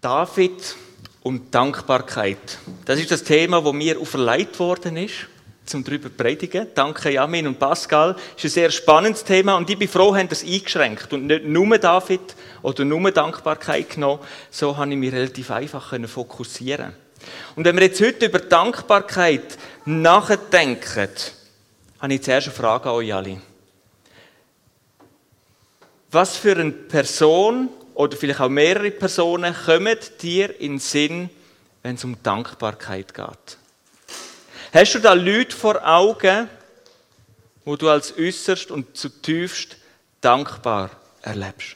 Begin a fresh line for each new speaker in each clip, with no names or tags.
David und Dankbarkeit. Das ist das Thema, das mir auferlegt worden ist, um darüber zu predigen. Danke Jamin und Pascal. Das ist ein sehr spannendes Thema und ich bin froh, haben das eingeschränkt und nicht nur David oder nur Dankbarkeit genommen. So konnte ich mich relativ einfach fokussieren. Und wenn wir jetzt heute über Dankbarkeit nachdenken, habe ich zuerst eine Frage an euch alle. Was für eine Person oder vielleicht auch mehrere Personen kommen dir in den Sinn, wenn es um Dankbarkeit geht? Hast du da Leute vor Augen, wo du als äußerst und zutiefst dankbar erlebst?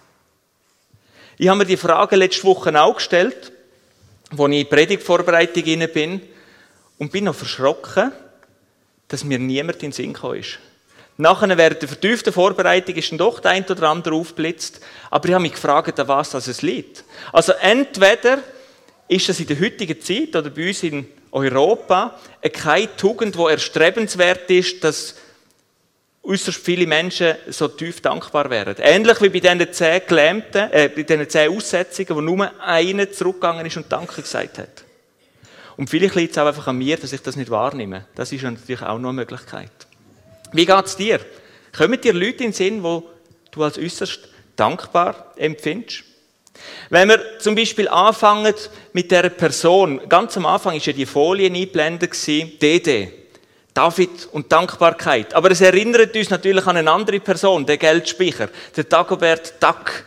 Ich habe mir die Frage letzte Woche auch gestellt, als ich in die Predigtvorbereitung hinein bin und bin noch verschrocken, dass mir niemand in den Sinn gekommen ist. Nachher, während der vertieften Vorbereitung, ist dann doch der ein oder andere aufgeblitzt. Aber ich habe mich gefragt, an was es liegt. Also entweder ist das in der heutigen Zeit oder bei uns in Europa keine Tugend, die erstrebenswert ist, dass äußerst viele Menschen so tief dankbar wären. Ähnlich wie bei diesen 10 Gelähmten, bei diesen 10 Aussetzungen, wo nur einer zurückgegangen ist und Danke gesagt hat. Und vielleicht liegt es auch einfach an mir, dass ich das nicht wahrnehme. Das ist natürlich auch noch eine Möglichkeit. Wie geht es dir? Kommen dir Leute in den Sinn, die du als äußerst dankbar empfindest? Wenn wir zum Beispiel anfangen mit dieser Person, ganz am Anfang war ja die Folie eingeblendet, DD, David und Dankbarkeit. Aber es erinnert uns natürlich an eine andere Person, der Geldspeicher, der Dagobert Duck.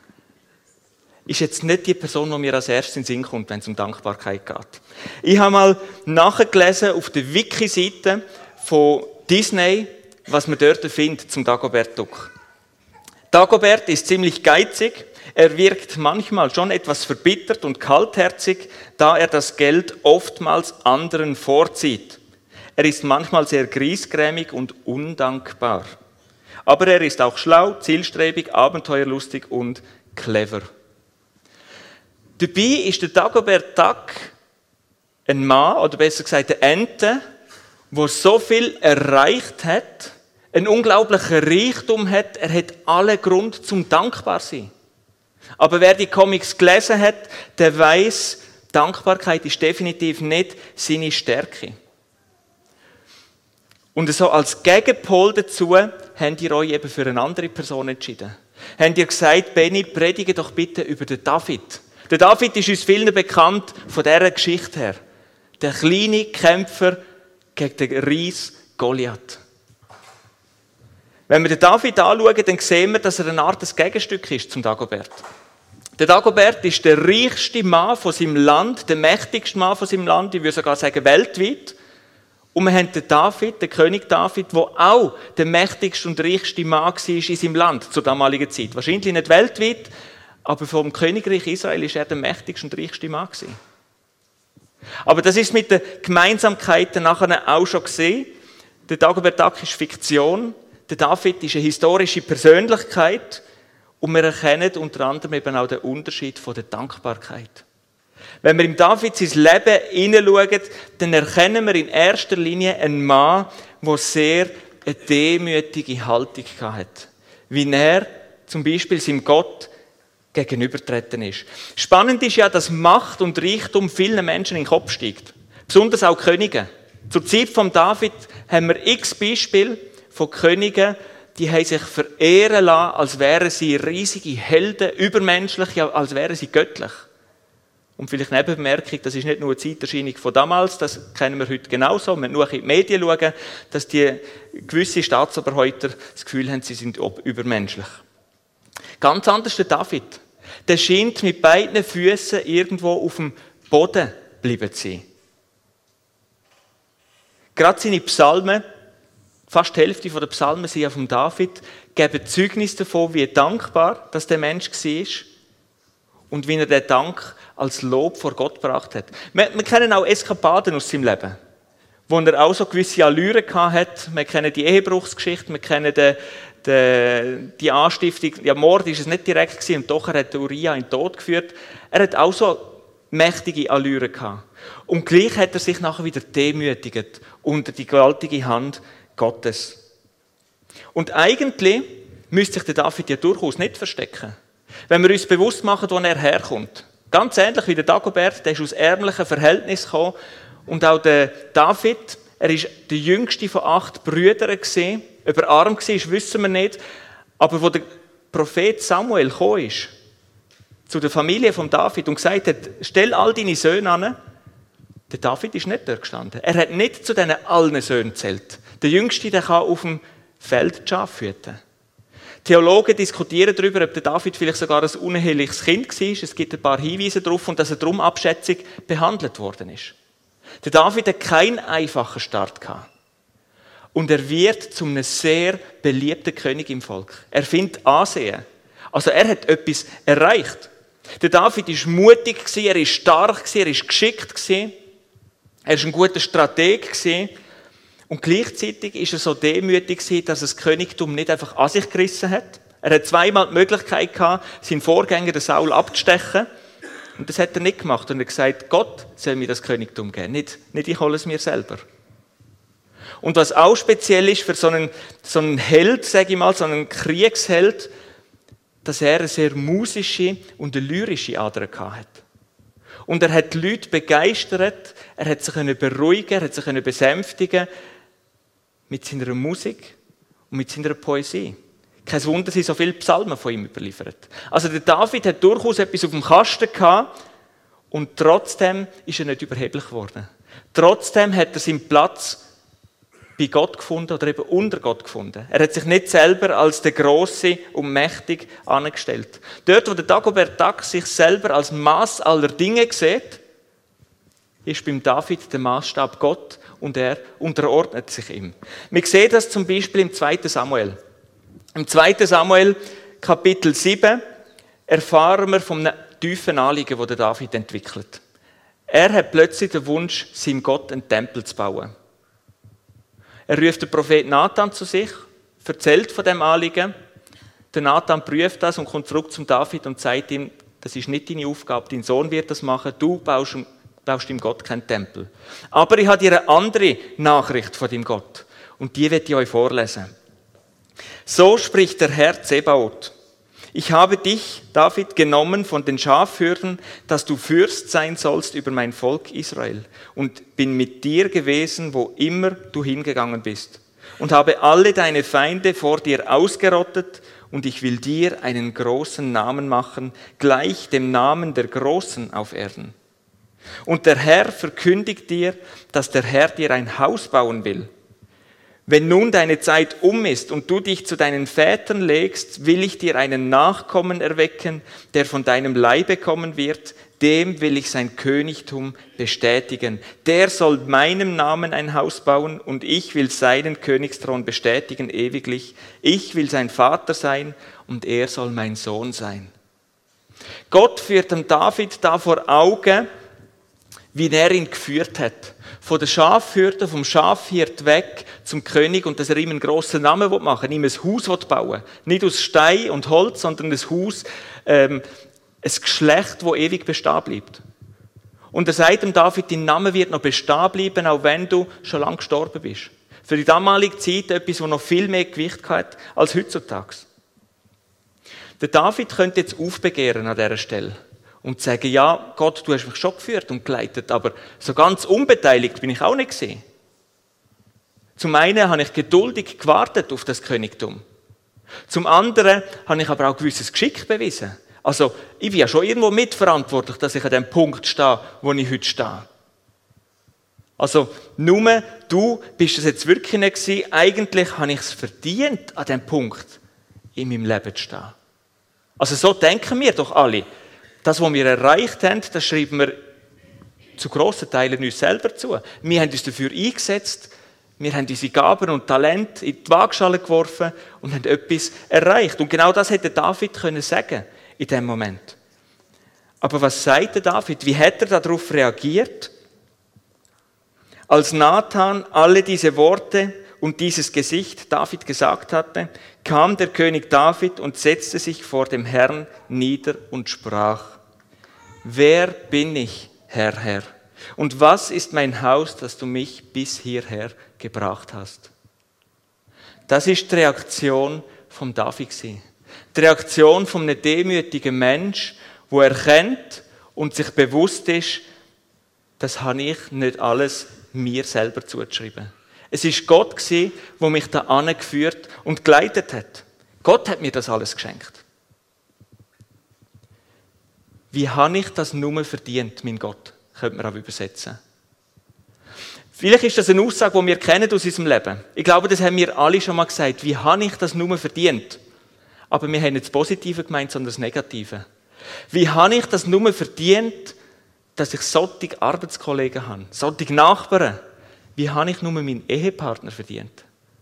Ist jetzt nicht die Person, die mir als erstes in den Sinn kommt, wenn es um Dankbarkeit geht. Ich habe mal nachgelesen auf der Wiki-Seite von Disney, was man dort findet zum Dagobert Duck. Dagobert ist ziemlich geizig. Er wirkt manchmal schon etwas verbittert und kaltherzig, da er das Geld oftmals anderen vorzieht. Er ist manchmal sehr griesgrämig und undankbar. Aber er ist auch schlau, zielstrebig, abenteuerlustig und clever. Dabei ist der Dagobert Duck ein Mann, oder besser gesagt eine Ente, der so viel erreicht hat, einen unglaublichen Reichtum hat, er hat allen Grund zum dankbar sein. Aber wer die Comics gelesen hat, der weiß, Dankbarkeit ist definitiv nicht seine Stärke. Und so als Gegenpol dazu habt ihr euch eben für eine andere Person entschieden. Habt ihr gesagt, Benni, predige doch bitte über den David. Der David ist uns vielen bekannt von dieser Geschichte her. Der kleine Kämpfer gegen den Ries Goliath. Wenn wir den David anschauen, dann sehen wir, dass er eine Art Gegenstück ist zum Dagobert. Der Dagobert ist der reichste Mann von seinem Land, der mächtigste Mann von seinem Land, ich würde sogar sagen weltweit. Und wir haben den David, den König David, der auch der mächtigste und reichste Mann war in seinem Land zur damaligen Zeit. Wahrscheinlich nicht weltweit, aber vom Königreich Israel war er der mächtigste und reichste Mann. Aber das ist mit den Gemeinsamkeiten nachher auch schon gesehen. Der Dagobert Duck ist Fiktion, der David ist eine historische Persönlichkeit und wir erkennen unter anderem eben auch den Unterschied von der Dankbarkeit. Wenn wir im David sein Leben hineinschauen, dann erkennen wir in erster Linie einen Mann, der sehr eine demütige Haltung hatte. Wie er zum Beispiel seinem Gott gegenübertreten ist. Spannend ist ja, dass Macht und Reichtum vielen Menschen in den Kopf steigt. Besonders auch Könige. Zur Zeit von David haben wir x Beispiele von Königen, die haben sich verehren lassen, als wären sie riesige Helden, übermenschlich, als wären sie göttlich. Und vielleicht eine Nebenbemerkung, das ist nicht nur eine Zeiterscheinung von damals, das kennen wir heute genauso. Wir müssen nur in die Medien schauen, dass die gewisse Staatsoberhäupter das Gefühl haben, sie sind übermenschlich. Ganz anders der David. Der scheint mit beiden Füßen irgendwo auf dem Boden geblieben zu sein. Gerade seine Psalmen, fast die Hälfte der Psalmen sind ja von David, geben Zeugnis davon, wie dankbar dass der Mensch war und wie er den Dank als Lob vor Gott gebracht hat. Wir kennen auch Eskapaden aus seinem Leben, wo er auch so gewisse Allüren hatte. Wir kennen die Ehebruchsgeschichte, wir kennen die Anstiftung. Ja, Mord war es nicht direkt gewesen, und doch er hat Uriah in den Tod geführt. Er hat auch so mächtige Allüren gehabt. Und gleich hat er sich nachher wieder demütigt unter die gewaltige Hand Gottes. Und eigentlich müsste sich der David ja durchaus nicht verstecken. Wenn wir uns bewusst machen, wo er herkommt. Ganz ähnlich wie der Dagobert, der ist aus ärmlichen Verhältnissen gekommen. Und auch der David, er war der jüngste von 8 Brüdern gewesen. Ob er arm war, wissen wir nicht. Aber wo der Prophet Samuel gekommen ist, zu der Familie von David und gesagt hat, stell all deine Söhne an, der David ist nicht dort gestanden. Er hat nicht zu diesen allen Söhnen gezählt. Der Jüngste, der kann auf dem Feld die Schafe hüten. Theologen diskutieren darüber, ob der David vielleicht sogar ein uneheliches Kind war. Es gibt ein paar Hinweise darauf und dass er darum abschätzig behandelt worden ist. Der David hat keinen einfachen Start gehabt. Und er wird zu einem sehr beliebten König im Volk. Er findet Ansehen. Also er hat etwas erreicht. Der David war mutig, er war stark, er war geschickt, er war ein guter Strateg. Und gleichzeitig war er so demütig, dass er das Königtum nicht einfach an sich gerissen hat. Er hat zweimal die Möglichkeit gehabt, seinen Vorgänger, den Saul, abzustechen. Und das hat er nicht gemacht. Und er hat gesagt, Gott soll mir das Königtum geben, nicht ich hole es mir selber. Und was auch speziell ist für so einen Held, sage ich mal, so einen Kriegsheld, dass er eine sehr musische und eine lyrische Ader hatte. Und er hat die Leute begeistert, er hat sich beruhigen, er hat sich besänftigen mit seiner Musik und mit seiner Poesie. Kein Wunder, sind so viele Psalmen von ihm überliefert. Also der David hat durchaus etwas auf dem Kasten gehabt und trotzdem ist er nicht überheblich geworden. Trotzdem hat er seinen Platz bei Gott gefunden oder eben unter Gott gefunden. Er hat sich nicht selber als der Grosse und Mächtig angestellt. Dort, wo der Dagobert Duck sich selber als Maß aller Dinge sieht, ist beim David der Maßstab Gott und er unterordnet sich ihm. Wir sehen das zum Beispiel im 2. Samuel. Im 2. Samuel, Kapitel 7, erfahren wir von einem tiefen Anliegen, das der David entwickelt. Er hat plötzlich den Wunsch, seinem Gott einen Tempel zu bauen. Er ruft den Prophet Nathan zu sich, erzählt von dem Anliegen. Der Nathan prüft das und kommt zurück zum David und sagt ihm, das ist nicht deine Aufgabe, dein Sohn wird das machen, du baust dem Gott keinen Tempel. Aber ich habe dir eine andere Nachricht von deinem Gott und die werde ich euch vorlesen. So spricht der Herr Zebaoth. Ich habe dich, David, genommen von den Schafhürden, dass du Fürst sein sollst über mein Volk Israel und bin mit dir gewesen, wo immer du hingegangen bist und habe alle deine Feinde vor dir ausgerottet und ich will dir einen großen Namen machen, gleich dem Namen der Großen auf Erden. Und der Herr verkündigt dir, dass der Herr dir ein Haus bauen will. Wenn nun deine Zeit ist und du dich zu deinen Vätern legst, will ich dir einen Nachkommen erwecken, der von deinem Leibe kommen wird, dem will ich sein Königtum bestätigen. Der soll meinem Namen ein Haus bauen und ich will seinen Königsthron bestätigen ewiglich. Ich will sein Vater sein und er soll mein Sohn sein. Gott führt dem David da vor Augen, wie er ihn geführt hat. Von der Schafhürde, vom Schafhirt weg zum König und dass er ihm einen grossen Namen machen will, ihm ein Haus bauen will. Nicht aus Stein und Holz, sondern ein Haus, ein Geschlecht, das ewig bestehen bleibt. Und er sagt dem David, dein Name wird noch bestehen bleiben, auch wenn du schon lange gestorben bist. Für die damalige Zeit etwas, das noch viel mehr Gewicht hat als heutzutage. Der David könnte jetzt aufbegehren an dieser Stelle. Und sagen, ja, Gott, du hast mich schon geführt und geleitet, aber so ganz unbeteiligt bin ich auch nicht gewesen. Zum einen habe ich geduldig gewartet auf das Königtum. Zum anderen habe ich aber auch ein gewisses Geschick bewiesen. Also, ich bin ja schon irgendwo mitverantwortlich, dass ich an dem Punkt stehe, wo ich heute stehe. Also, nur du bist es jetzt wirklich nicht gewesen. Eigentlich habe ich es verdient, an dem Punkt in meinem Leben zu stehen. Also, so denken wir doch alle. Das, was wir erreicht haben, das schreiben wir zu grossen Teilen uns selber zu. Wir haben uns dafür eingesetzt, wir haben unsere Gaben und Talente in die Waagschale geworfen und haben etwas erreicht. Und genau das hätte David können sagen in dem Moment. Aber was sagt der David? Wie hat er darauf reagiert? Als Nathan alle diese Worte und dieses Gesicht David gesagt hatte, kam der König David und setzte sich vor dem Herrn nieder und sprach: Wer bin ich, Herr? Und was ist mein Haus, dass du mich bis hierher gebracht hast? Das ist die Reaktion von David. Die Reaktion von einem demütigen Mensch, der erkennt und sich bewusst ist, das habe ich nicht alles mir selber zugeschrieben. Es ist Gott gewesen, der mich da angeführt und geleitet hat. Gott hat mir das alles geschenkt. Wie habe ich das nur verdient, mein Gott? Könnte man auch übersetzen. Vielleicht ist das eine Aussage, die wir kennen aus unserem Leben. Ich glaube, das haben wir alle schon mal gesagt. Wie habe ich das nur verdient? Aber wir haben nicht das Positive gemeint, sondern das Negative. Wie habe ich das nur verdient, dass ich solche Arbeitskollegen habe, solche Nachbarn? Wie habe ich nur meinen Ehepartner verdient?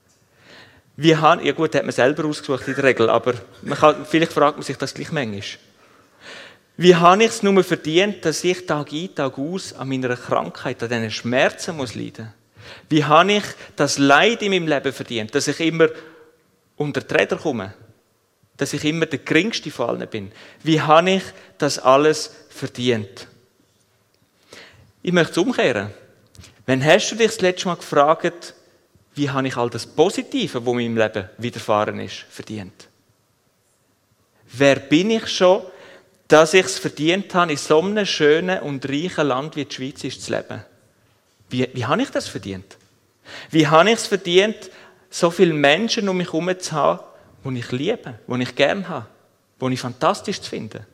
Ja gut, hat man selber ausgesucht in der Regel, aber vielleicht fragt man sich das gleich manchmal. Wie habe ich es nur verdient, dass ich Tag ein, Tag aus an meiner Krankheit, an diesen Schmerzen muss leiden? Wie habe ich das Leid in meinem Leben verdient, dass ich immer unter die Räder komme? Dass ich immer der Geringste von allen bin? Wie habe ich das alles verdient? Ich möchte es umkehren. Wann hast du dich das letzte Mal gefragt, wie habe ich all das Positive, das in meinem Leben widerfahren ist, verdient? Wer bin ich schon, dass ich es verdient habe, in so einem schönen und reichen Land wie die Schweiz ist zu leben? Wie habe ich das verdient? Wie habe ich es verdient, so viele Menschen um mich herum zu haben, die ich liebe, die ich gerne habe, die ich fantastisch finde?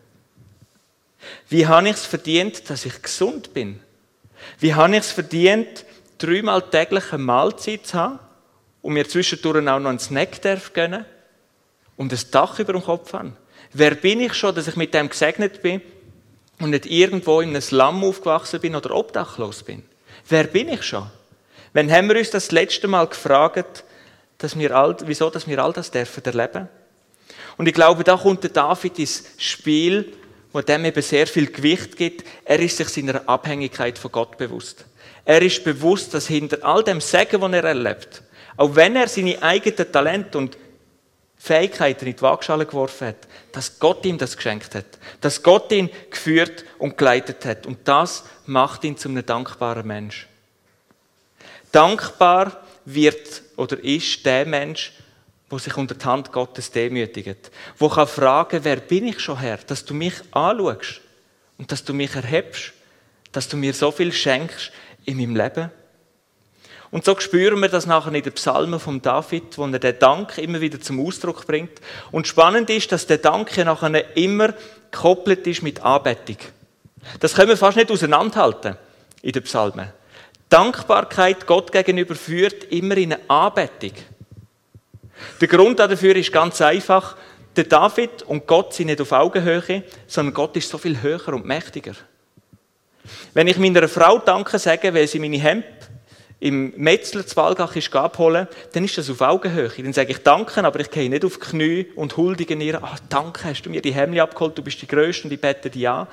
Wie habe ich es verdient, dass ich gesund bin? Wie habe ich es verdient, 3-mal täglich eine Mahlzeit zu haben und mir zwischendurch auch noch einen Snack gönnen und ein Dach über dem Kopf haben? Wer bin ich schon, dass ich mit dem gesegnet bin und nicht irgendwo in einem Slum aufgewachsen bin oder obdachlos bin? Wer bin ich schon? Wann haben wir uns das letzte Mal gefragt, wieso wir all das dürfen erleben? Und ich glaube, da kommt der David ins Spiel, wo dem eben sehr viel Gewicht gibt. Er ist sich seiner Abhängigkeit von Gott bewusst. Er ist bewusst, dass hinter all dem Segen, das er erlebt, auch wenn er seine eigenen Talente und Fähigkeiten in die Waagschale geworfen hat, dass Gott ihm das geschenkt hat. Dass Gott ihn geführt und geleitet hat. Und das macht ihn zu einem dankbaren Mensch. Dankbar wird oder ist der Mensch, der sich unter die Hand Gottes demütigt. Der kann fragen, wer bin ich schon, Herr, dass du mich anschaust und dass du mich erhebst, dass du mir so viel schenkst in meinem Leben. Und so spüren wir das nachher in den Psalmen von David, wo er den Dank immer wieder zum Ausdruck bringt. Und spannend ist, dass der Dank ja nachher immer gekoppelt ist mit Anbetung. Das können wir fast nicht auseinanderhalten in den Psalmen. Dankbarkeit Gott gegenüber führt immer in eine Anbetung. Der Grund dafür ist ganz einfach, der David und Gott sind nicht auf Augenhöhe, sondern Gott ist so viel höher und mächtiger. Wenn ich meiner Frau Danke sage, weil sie meine Hemd im Metzler zu Walgach ist abholen, dann ist das auf Augenhöhe. Dann sage ich Danke, aber ich gehe nicht auf die Knie und huldige ihr. Danke, hast du mir die Hemd abgeholt, du bist die Größte und ich bete dir an.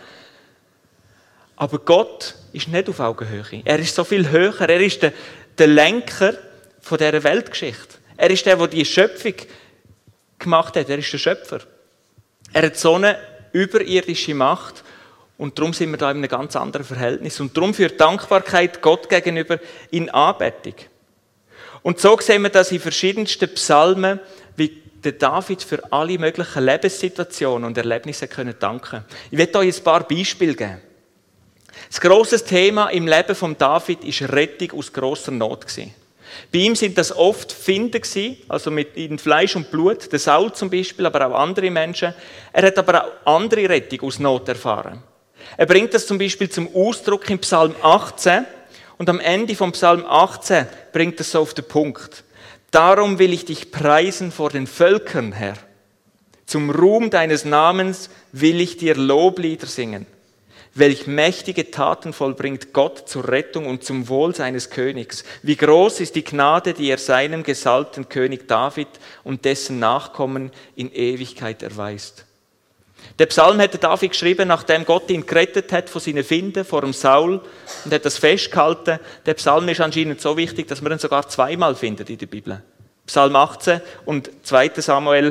Aber Gott ist nicht auf Augenhöhe. Er ist so viel höher. Er ist der Lenker von dieser Weltgeschichte. Er ist der die Schöpfung gemacht hat. Er ist der Schöpfer. Er hat so eine überirdische Macht. Und darum sind wir da in einem ganz anderen Verhältnis. Und darum führt Dankbarkeit Gott gegenüber in Anbetung. Und so sehen wir das in verschiedensten Psalmen, wie der David für alle möglichen Lebenssituationen und Erlebnisse danken können. Ich werde euch ein paar Beispiele geben. Das grosses Thema im Leben von David war Rettung aus grosser Not. Bei ihm sind das oft Finden gewesen, also in Fleisch und Blut, der Saul zum Beispiel, aber auch andere Menschen. Er hat aber auch andere Rettung aus Not erfahren. Er bringt das zum Beispiel zum Ausdruck im Psalm 18 und am Ende vom Psalm 18 bringt es so auf den Punkt. Darum will ich dich preisen vor den Völkern, Herr. Zum Ruhm deines Namens will ich dir Loblieder singen. Welch mächtige Taten vollbringt Gott zur Rettung und zum Wohl seines Königs. Wie groß ist die Gnade, die er seinem gesalbten König David und dessen Nachkommen in Ewigkeit erweist. Der Psalm hätte David geschrieben, nachdem Gott ihn gerettet hat von seinen Finden, vor dem Saul, und hat das festgehalten. Der Psalm ist anscheinend so wichtig, dass man ihn sogar zweimal findet in der Bibel. Psalm 18 und 1. Samuel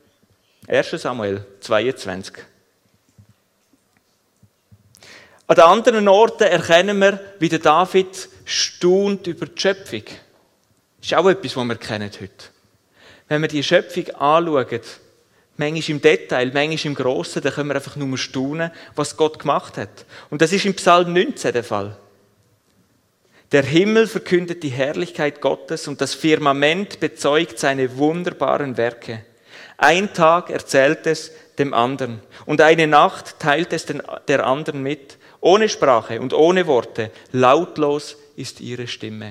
22. An den anderen Orten erkennen wir, wie der David staunt über die Schöpfung. Das ist auch etwas, was wir kennen heute. Wenn wir die Schöpfung anschauen, manchmal im Detail, manchmal im Grossen, dann können wir einfach nur staunen, was Gott gemacht hat. Und das ist im Psalm 19 der Fall. Der Himmel verkündet die Herrlichkeit Gottes und das Firmament bezeugt seine wunderbaren Werke. Ein Tag erzählt es dem anderen und eine Nacht teilt es der anderen mit. Ohne Sprache und ohne Worte, lautlos ist ihre Stimme.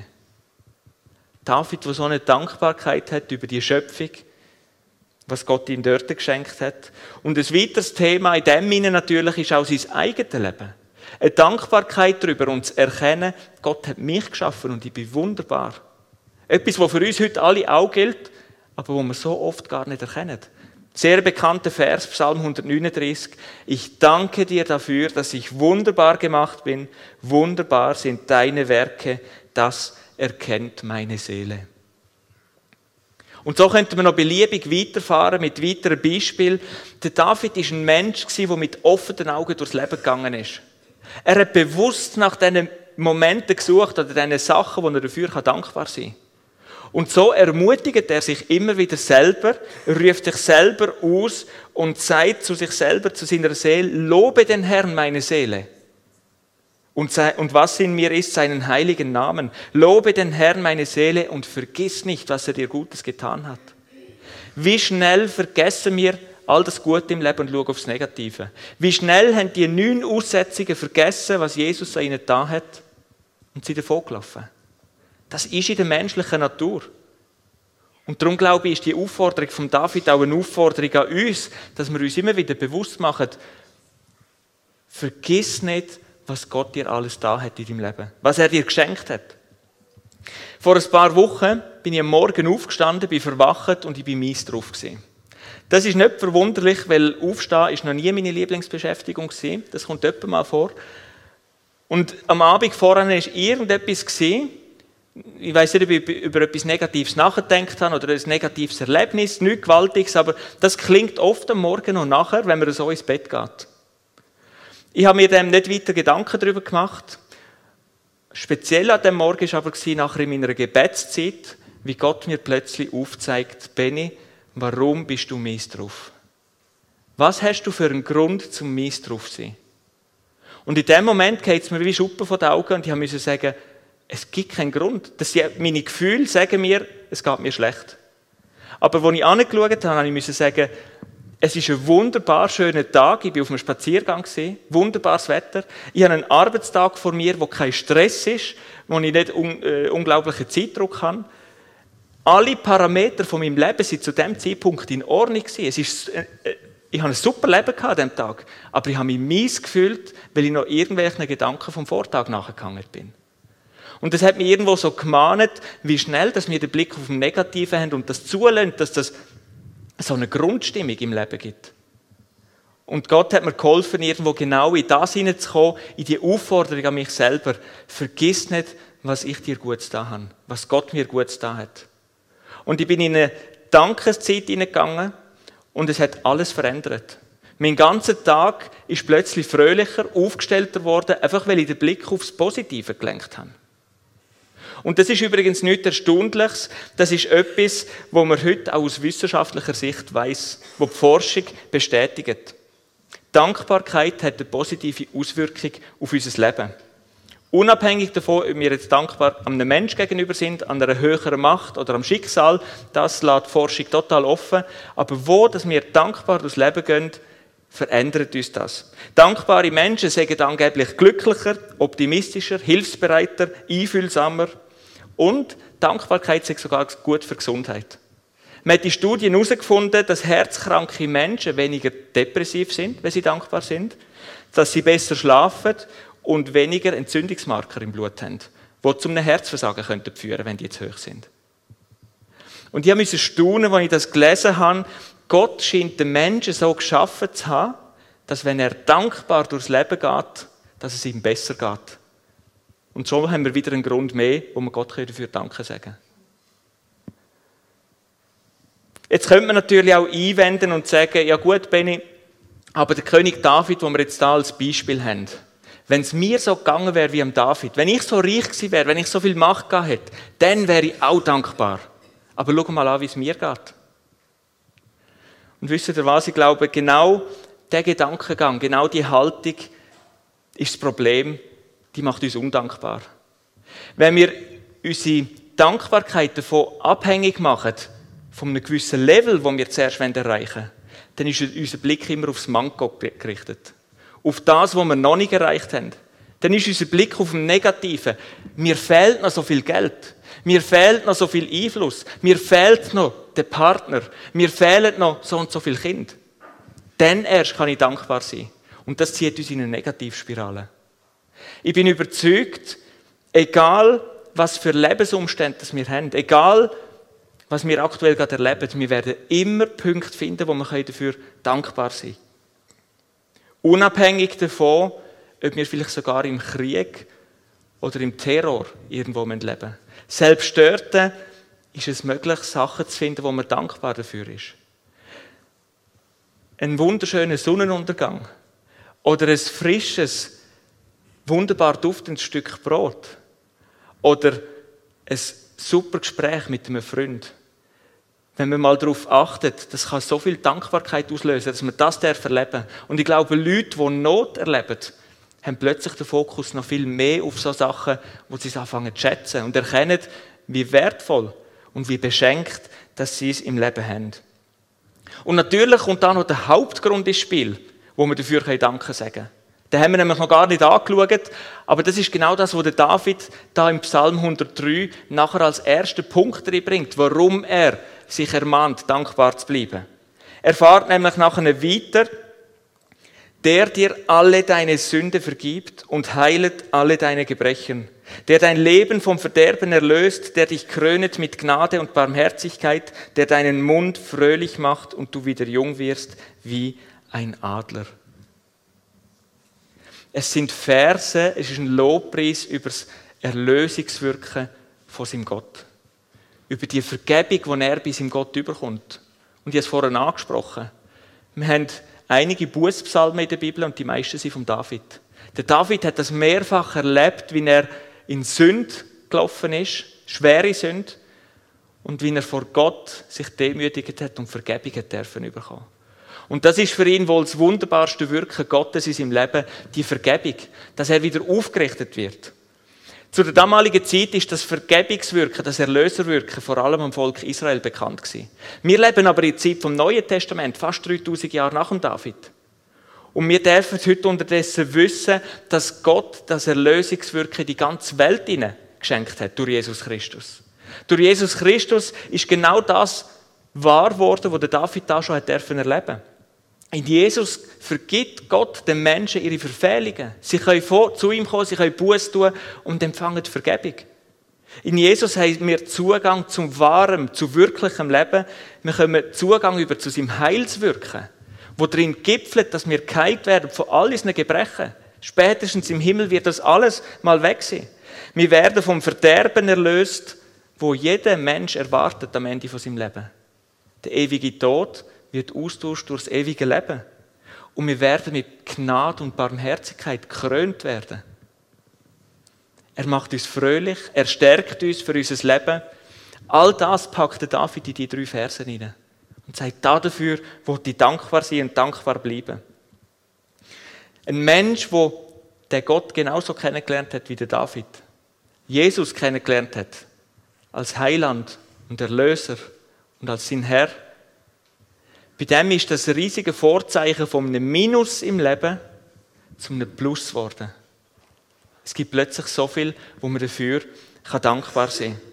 David, der so eine Dankbarkeit hat über die Schöpfung, was Gott ihm dort geschenkt hat. Und ein weiteres Thema in dem Sinne natürlich ist auch sein eigenes Leben. Eine Dankbarkeit darüber und zu erkennen, Gott hat mich geschaffen und ich bin wunderbar. Etwas, was für uns heute alle auch gilt, aber wo wir so oft gar nicht erkennen. Sehr bekannter Vers, Psalm 139. Ich danke dir dafür, dass ich wunderbar gemacht bin. Wunderbar sind deine Werke, das erkennt meine Seele. Und so könnte man noch beliebig weiterfahren mit weiteren Beispielen. Der David war ein Mensch, der mit offenen Augen durchs Leben gegangen ist. Er hat bewusst nach diesen Momenten gesucht oder diesen Sachen, wo er dafür dankbar sein kann. Und so ermutigt er sich immer wieder selber, ruft sich selber aus und sagt zu sich selber, zu seiner Seele, lobe den Herrn, meine Seele. Und was in mir ist, seinen heiligen Namen. Lobe den Herrn, meine Seele, und vergiss nicht, was er dir Gutes getan hat. Wie schnell vergessen wir all das Gute im Leben und schauen aufs Negative. Wie schnell haben die 9 Aussätzigen vergessen, was Jesus an ihnen getan hat, und sind davongelaufen. Das ist in der menschlichen Natur. Und darum glaube ich, ist die Aufforderung von David auch eine Aufforderung an uns, dass wir uns immer wieder bewusst machen, vergiss nicht, was Gott dir alles da hat in deinem Leben, was er dir geschenkt hat. Vor ein paar Wochen bin ich am Morgen aufgestanden, bin verwacht und ich bin mies drauf gewesen. Das ist nicht verwunderlich, weil Aufstehen ist noch nie meine Lieblingsbeschäftigung gewesen. Das kommt öppe mal vor. Und am Abend vorher war irgendetwas gewesen. Ich weiss nicht, ob ich über etwas Negatives nachgedacht habe oder ein negatives Erlebnis, nichts Gewaltiges, aber das klingt oft am Morgen und nachher, wenn man so ins Bett geht. Ich habe mir dem nicht weiter Gedanken darüber gemacht. Speziell an dem Morgen war aber nachher in meiner Gebetszeit, wie Gott mir plötzlich aufzeigt, Benni, warum bist du mies drauf? Was hast du für einen Grund zum mies drauf sein? Und in dem Moment geht es mir wie Schuppen von den Augen und ich musste sagen, es gibt keinen Grund. Meine Gefühle sagen mir, es geht mir schlecht. Aber als ich angeschaut habe, musste ich sagen, es ist ein wunderbar schöner Tag, ich war auf einem Spaziergang, wunderbares Wetter. Ich habe einen Arbeitstag vor mir, wo kein Stress ist, wo ich nicht unglaublichen Zeitdruck habe. Alle Parameter von meinem Leben waren zu diesem Zeitpunkt in Ordnung. Ich hatte ein super Leben an diesem Tag, aber ich habe mich mies gefühlt, weil ich noch irgendwelchen Gedanken vom Vortag nachgegangen bin. Und das hat mich irgendwo so gemahnt, wie schnell dass wir den Blick auf das Negative haben und das zulassen, dass das so eine Grundstimmung im Leben gibt. Und Gott hat mir geholfen, irgendwo genau in das hineinzukommen, in die Aufforderung an mich selber. Vergiss nicht, was ich dir Gutes getan habe, was Gott mir Gutes getan hat. Und ich bin in eine Dankeszeit hineingegangen und es hat alles verändert. Mein ganzer Tag ist plötzlich fröhlicher, aufgestellter worden, einfach weil ich den Blick aufs Positive gelenkt habe. Und das ist übrigens nichts Erstaunliches, das ist etwas, was man heute auch aus wissenschaftlicher Sicht weiss, wo die Forschung bestätigt. Dankbarkeit hat eine positive Auswirkung auf unser Leben. Unabhängig davon, ob wir jetzt dankbar einem Menschen gegenüber sind, an einer höheren Macht oder am Schicksal, das lässt die Forschung total offen. Aber wo dass wir dankbar durchs Leben gehen, verändert uns das. Dankbare Menschen sind angeblich glücklicher, optimistischer, hilfsbereiter, einfühlsamer. Und Dankbarkeit ist sogar gut für die Gesundheit. Man hat in Studien herausgefunden, dass herzkranke Menschen weniger depressiv sind, wenn sie dankbar sind, dass sie besser schlafen und weniger Entzündungsmarker im Blut haben, die zu einem Herzversagen führen könnten, wenn die zu hoch sind. Und ich musste staunen, als ich das gelesen habe. Gott scheint den Menschen so geschaffen zu haben, dass wenn er dankbar durchs Leben geht, dass es ihm besser geht. Und so haben wir wieder einen Grund mehr, wo wir Gott dafür Danke sagen können. Jetzt könnte man natürlich auch einwenden und sagen, ja gut, Benni, aber der König David, den wir jetzt hier als Beispiel haben, wenn es mir so gegangen wäre wie am David, wenn ich so reich gewesen wäre, wenn ich so viel Macht gehabt hätte, dann wäre ich auch dankbar. Aber schau mal an, wie es mir geht. Und wisst ihr was? Ich glaube, genau der Gedankengang, genau die Haltung ist das Problem, die macht uns undankbar. Wenn wir unsere Dankbarkeit davon abhängig machen, von einem gewissen Level, das wir zuerst erreichen wollen, dann ist unser Blick immer aufs Manko gerichtet. Auf das, was wir noch nicht erreicht haben. Dann ist unser Blick auf dem Negativen. Mir fehlt noch so viel Geld. Mir fehlt noch so viel Einfluss. Mir fehlt noch der Partner. Mir fehlen noch so und so viele Kinder. Dann erst kann ich dankbar sein. Und das zieht uns in eine Negativspirale. Ich bin überzeugt, egal was für Lebensumstände wir haben, egal was wir aktuell gerade erleben, wir werden immer Punkte finden, wo wir dafür dankbar sein können. Unabhängig davon, ob wir vielleicht sogar im Krieg oder im Terror irgendwo leben. Selbst dort ist es möglich, Sachen zu finden, wo man dankbar dafür ist. Ein wunderschöner Sonnenuntergang oder ein frisches, wunderbar duftendes Stück Brot oder ein super Gespräch mit einem Freund. Wenn man mal darauf achtet, das kann so viel Dankbarkeit auslösen, dass man das erleben darf. Und ich glaube, Leute, die Not erleben, haben plötzlich den Fokus noch viel mehr auf so Sachen, wo sie es anfangen zu schätzen und erkennen, wie wertvoll und wie beschenkt, dass sie es im Leben haben. Und natürlich kommt da noch der Hauptgrund ins Spiel, wo wir dafür Danke sagen können. Den haben wir nämlich noch gar nicht angeschaut, aber das ist genau das, was der David da im Psalm 103 nachher als ersten Punkt reinbringt, warum er sich ermahnt, dankbar zu bleiben. Er fährt nämlich nachher weiter, der dir alle deine Sünde vergibt und heilet alle deine Gebrechen, der dein Leben vom Verderben erlöst, der dich krönet mit Gnade und Barmherzigkeit, der deinen Mund fröhlich macht und du wieder jung wirst wie ein Adler. Es sind Verse, es ist ein Lobpreis über das Erlösungswirken von seinem Gott. Über die Vergebung, die er bei seinem Gott überkommt. Und ich habe es vorhin angesprochen. Wir haben einige Bußpsalmen in der Bibel und die meisten sind von David. Der David hat das mehrfach erlebt, wie er in Sünde gelaufen ist, schwere Sünde, und wie er vor Gott sich demütigt hat und Vergebung hat dürfen bekommen. Und das ist für ihn wohl das wunderbarste Wirken Gottes in seinem Leben, die Vergebung, dass er wieder aufgerichtet wird. Zu der damaligen Zeit ist das Vergebungswirken, das Erlöserwirken vor allem am Volk Israel bekannt gewesen. Wir leben aber in der Zeit vom Neuen Testament, fast 3000 Jahre nach dem David. Und wir dürfen heute unterdessen wissen, dass Gott das Erlösungswirken in die ganze Welt geschenkt hat durch Jesus Christus. Durch Jesus Christus ist genau das wahr geworden, was der David da schon erleben durfte. In Jesus vergibt Gott den Menschen ihre Verfehlungen. Sie können zu ihm kommen, sie können Buße tun und empfangen die Vergebung. In Jesus haben wir Zugang zum wahren, zu wirklichem Leben. Wir können Zugang über zu seinem Heilswirken, wo darin gipfelt, dass wir geheilt werden von all unseren Gebrechen. Spätestens im Himmel wird das alles mal weg sein. Wir werden vom Verderben erlöst, wo jeder Mensch erwartet am Ende von seinem Leben. Der ewige Tod wird austauscht durch das ewige Leben. Und wir werden mit Gnade und Barmherzigkeit gekrönt werden. Er macht uns fröhlich, er stärkt uns für unser Leben. All das packt der David in die 3 Verse hinein. Und sagt, dafür will ich dankbar sein und dankbar bleiben. Ein Mensch, der den Gott genauso kennengelernt hat wie der David. Jesus kennengelernt hat. Als Heiland und Erlöser und als sein Herr. Bei dem ist das riesige Vorzeichen von einem Minus im Leben zu einem Plus geworden. Es gibt plötzlich so viel, wo man dafür dankbar sein kann.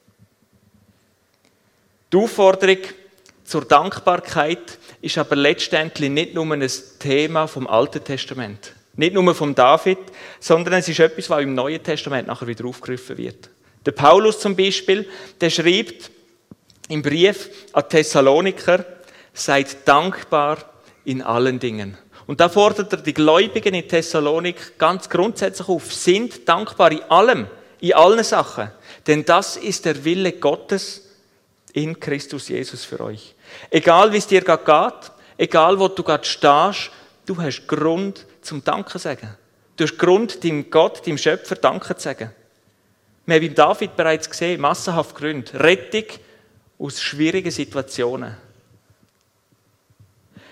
Die Aufforderung zur Dankbarkeit ist aber letztendlich nicht nur ein Thema vom Alten Testament. Nicht nur vom David, sondern es ist etwas, was im Neuen Testament nachher wieder aufgegriffen wird. Der Paulus zum Beispiel, der schreibt im Brief an Thessaloniker, seid dankbar in allen Dingen. Und da fordert er die Gläubigen in Thessalonik ganz grundsätzlich auf, sind dankbar in allem, in allen Sachen. Denn das ist der Wille Gottes in Christus Jesus für euch. Egal wie es dir gerade geht, egal wo du gerade stehst, du hast Grund zum Danken sagen. Du hast Grund, deinem Gott, deinem Schöpfer Danke zu sagen. Wir haben beim David bereits gesehen, massenhaft Gründe. Rettung aus schwierigen Situationen.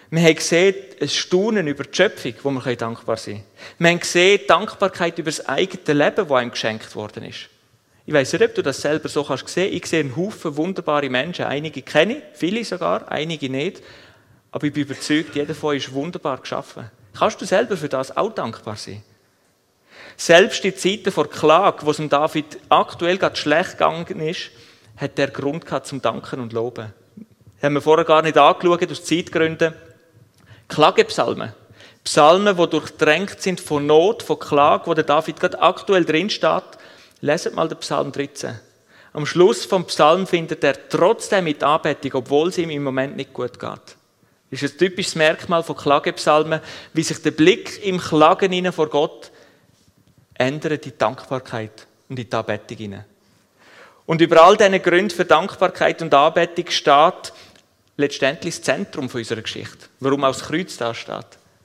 Wir haben gesehen, ein Staunen über die Schöpfung, wo wir dankbar sein können. Wir haben gesehen, Dankbarkeit über das eigene Leben, das einem geschenkt worden ist. Ich weiss nicht, ob du das selber so kannst sehen. Ich sehe einen Haufen wunderbare Menschen. Einige kenne ich, viele sogar, einige nicht. Aber ich bin überzeugt, jeder von euch ist wunderbar geschaffen. Kannst du selber für das auch dankbar sein? Selbst in Zeiten vor Klage, wo es dem David aktuell gerade schlecht gegangen ist, hat er Grund gehabt zum Danken und Loben. Das haben wir vorher gar nicht angeschaut, aus Zeitgründen. Klagepsalmen. Psalmen, die durchdrängt sind von Not, von Klage, wo der David gerade aktuell drin steht. Leset mal den Psalm 13. Am Schluss vom Psalm findet er trotzdem mit Anbetung, obwohl es ihm im Moment nicht gut geht. Das ist ein typisches Merkmal von Klagepsalmen, wie sich der Blick im Klagen hinein vor Gott ändert in die Dankbarkeit und in die Anbetung hinein. Und über all diesen Gründen für Dankbarkeit und Anbetung steht letztendlich das Zentrum unserer Geschichte. Warum auch das Kreuz da steht.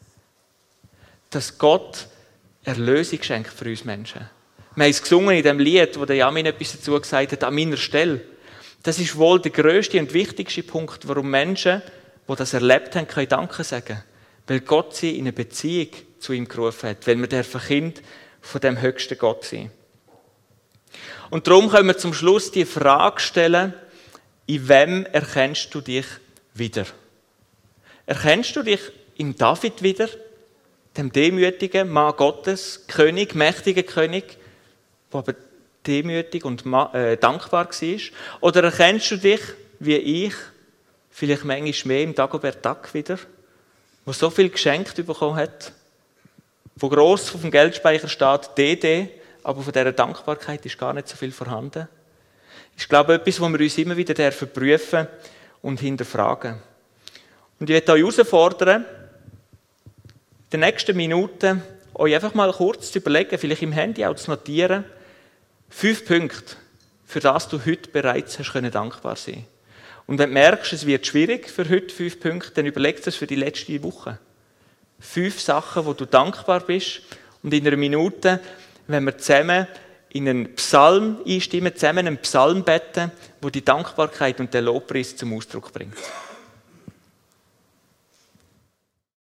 Dass Gott Erlösung schenkt für uns Menschen. Wir haben es gesungen in dem Lied, wo der Jamin etwas dazu gesagt hat, an meiner Stelle. Das ist wohl der grösste und wichtigste Punkt, warum Menschen, die das erlebt haben, können Danke sagen. Weil Gott sie in eine Beziehung zu ihm gerufen hat. Weil wir dürfen Kind von dem höchsten Gott sein. Und darum können wir zum Schluss die Frage stellen, in wem erkennst du dich wieder? Erkennst du dich in David wieder, dem demütigen Mann Gottes, König, mächtigen König, der aber demütig und dankbar war? Oder erkennst du dich, wie ich, vielleicht manchmal mehr im Dagobert Duck wieder, der so viel geschenkt bekommen hat, wo gross auf dem Geldspeicher steht DD, aber von dieser Dankbarkeit ist gar nicht so viel vorhanden. Ich glaube, etwas, wo wir uns immer wieder prüfen und hinterfragen. Und ich möchte euch herausfordern, in den nächsten Minuten euch einfach mal kurz zu überlegen, vielleicht im Handy auch zu notieren, 5 Punkte, für das du heute bereits hast können dankbar sein. Und wenn du merkst, es wird schwierig für heute 5 Punkte, dann überleg das für die letzte Woche. 5 Sachen, wo du dankbar bist. Und in einer Minute, wenn wir zusammen in einen Psalm einstimmen, zusammen einen Psalm beten, wo die Dankbarkeit und der Lobpreis zum Ausdruck bringt.